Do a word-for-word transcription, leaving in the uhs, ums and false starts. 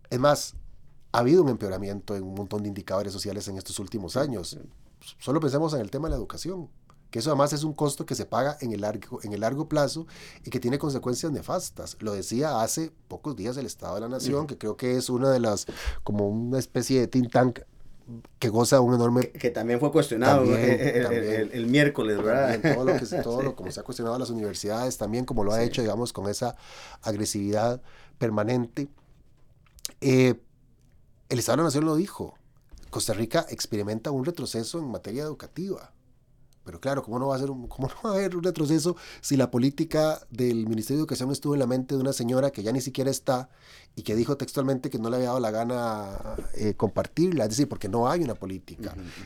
Es más, ha habido un empeoramiento en un montón de indicadores sociales en estos últimos años. Solo pensemos en el tema de la educación, que eso además es un costo que se paga en el largo, en el largo plazo y que tiene consecuencias nefastas. Lo decía hace pocos días el Estado de la Nación, uh-huh. que creo que es una de las, como una especie de think tank que goza un enorme... Que, que también fue cuestionado también, el, también, el, el, el miércoles, ¿verdad? También, todo lo que todo sí. lo, como se ha cuestionado a las universidades, también como lo ha sí. hecho, digamos, con esa agresividad permanente. Eh, el Estado de la Nación lo dijo, Costa Rica experimenta un retroceso en materia educativa. Pero claro, ¿cómo no va a ser un, cómo no va a haber un retroceso si la política del Ministerio de Educación estuvo en la mente de una señora que ya ni siquiera está y que dijo textualmente que no le había dado la gana eh, compartirla? Es decir, porque no hay una política. Uh-huh.